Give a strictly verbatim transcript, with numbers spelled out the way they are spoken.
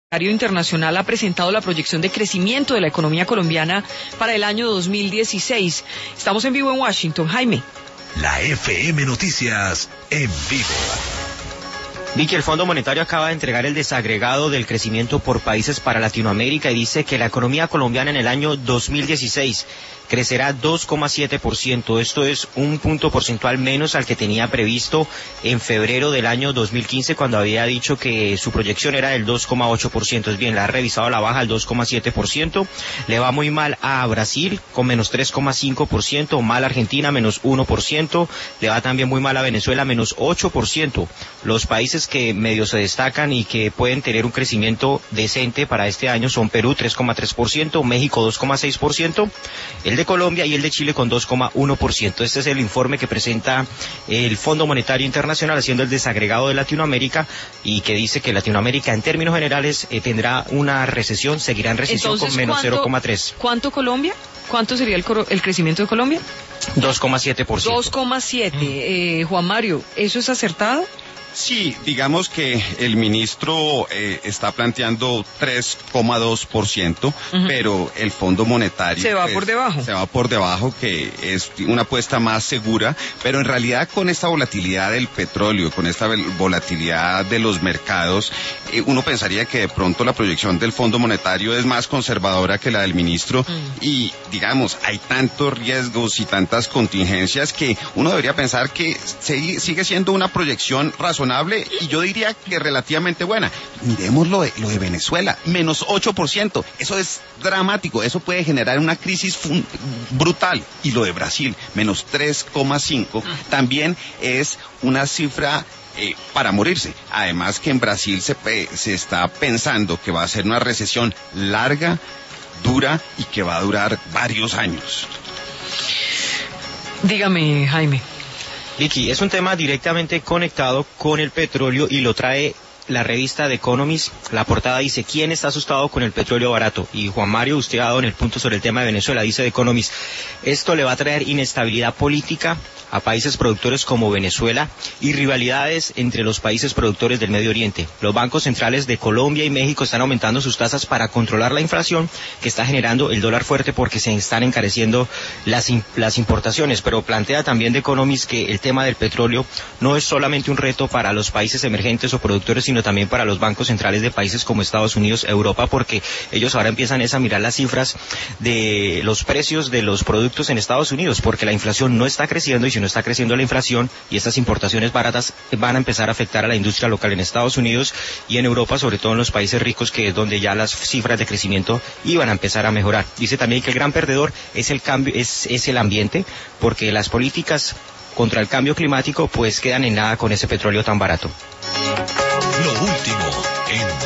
Internacional ha presentado la proyección de crecimiento de la economía colombiana para el año dos mil dieciséis. Estamos en vivo en Washington. Jaime. La F M Noticias en vivo. Vicky, el Fondo Monetario acaba de entregar el desagregado del crecimiento por países para Latinoamérica y dice que la economía colombiana en el año dos mil dieciséis crecerá dos coma siete por ciento. Esto es un punto porcentual menos al que tenía previsto en febrero del año dos mil quince, cuando había dicho que su proyección era del dos coma ocho por ciento. Es bien, la ha revisado a la baja al dos coma siete por ciento. Le va muy mal a Brasil con menos tres coma cinco por ciento, mal a Argentina menos uno por ciento, le va también muy mal a Venezuela menos ocho por ciento. Los países que medio se destacan y que pueden tener un crecimiento decente para este año son Perú tres coma tres por ciento, México dos coma seis por ciento, el de Colombia y el de Chile con dos coma uno por ciento. Este es el informe que presenta el Fondo Monetario Internacional haciendo el desagregado de Latinoamérica y que dice que Latinoamérica en términos generales eh, tendrá una recesión, seguirá en recesión. Entonces, con menos cero coma tres. ¿Cuánto Colombia? ¿Cuánto sería el, el crecimiento de Colombia? dos coma siete por ciento. dos coma siete. Eh, Juan Mario, ¿eso es acertado? Sí, digamos que el ministro eh, está planteando tres coma dos por ciento, uh-huh. pero el Fondo Monetario se va pues, por debajo. Se va por debajo, que es una apuesta más segura, pero en realidad con esta volatilidad del petróleo, con esta volatilidad de los mercados, eh, uno pensaría que de pronto la proyección del Fondo Monetario es más conservadora que la del ministro uh-huh. y, digamos, hay tantos riesgos y tantas contingencias que uno debería pensar que se, sigue siendo una proyección razonable y yo diría que relativamente buena. Miremos lo de, lo de Venezuela, menos ocho por ciento, eso es dramático, eso puede generar una crisis fun- brutal. Y lo de Brasil, menos tres coma cinco, también es una cifra eh, para morirse. Además que en Brasil se, se está pensando que va a ser una recesión larga, dura y que va a durar varios años. Dígame, Jaime. Vicky, es un tema directamente conectado con el petróleo y lo trae la revista The Economist. La portada dice: ¿quién está asustado con el petróleo barato? Y Juan Mario, usted ha dado en el punto sobre el tema de Venezuela. Dice The Economist: esto le va a traer inestabilidad política a países productores como Venezuela y rivalidades entre los países productores del Medio Oriente. Los bancos centrales de Colombia y México están aumentando sus tasas para controlar la inflación que está generando el dólar fuerte porque se están encareciendo las, las importaciones. Pero plantea también The Economist que el tema del petróleo no es solamente un reto para los países emergentes o productores, sino también para los bancos centrales de países como Estados Unidos, Europa, porque ellos ahora empiezan a mirar las cifras de los precios de los productos en Estados Unidos, porque la inflación no está creciendo, y si no está creciendo la inflación y estas importaciones baratas van a empezar a afectar a la industria local en Estados Unidos y en Europa, sobre todo en los países ricos, que es donde ya las cifras de crecimiento iban a empezar a mejorar. Dice también que el gran perdedor es el cambio, es, es el ambiente, porque las políticas contra el cambio climático pues quedan en nada con ese petróleo tan barato. Lo